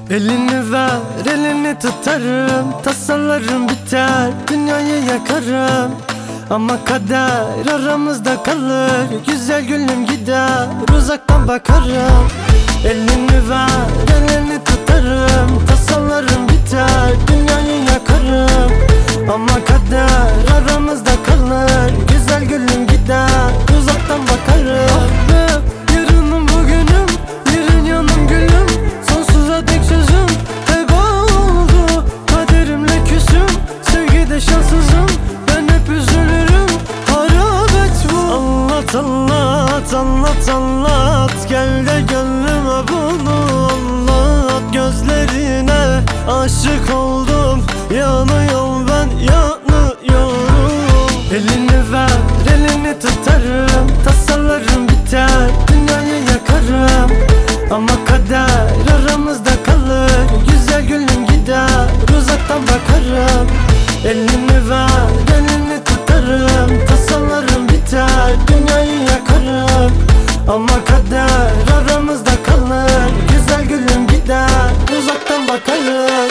Elini ver, elini tutarım, tasalarım biter, dünyayı yakarım. Ama kader aramızda kalır, güzel gülüm gider, uzaktan bakarım. Elini ver, elini tutarım, tasalarım biter, dünyayı yakarım. Ama kader aramızda kalır, güzel gülüm gider, uzaktan bakarım. Yarınım bugünüm, yarın yanım gülüm, sonsuza dek sözüm heba oldu. Kaderimle küsüm, sevgide şanssızım, ben hep üzülürüm, harabet bu. Anlat anlat anlat anlat, gel de gönlüme bunu anlat. Gözlerine aşık oldum, yanıyorum ben, yanıyorum. Elini ver, elini tutarım, tasalarım biter, dünyayı yakarım. Ama kader aramızda kalır, güzel gülüm gider, uzaktan bakarım. Elini ver, elini tutarım, tasalarım biter, dünyayı yakarım. Ama kader aramızda kalır, güzel gülüm gider, uzaktan bakarım.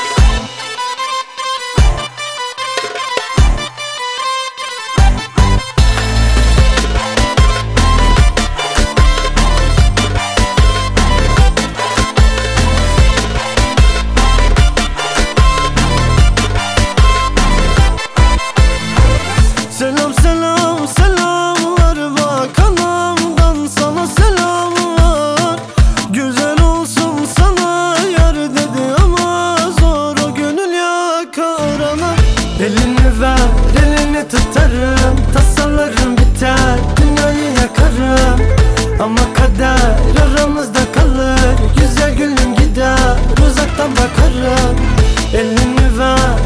Selam selam selamlar, bak anamdan sana selamlar. Güzel olsun sana yar dedi ama zor o gönül yakar anam. Elini ver, elini tutarım, tasalarım biter, dünyayı yakarım. Ama kader aramızda kalır, güzel gülüm gider, uzaktan bakarım. Elini ver,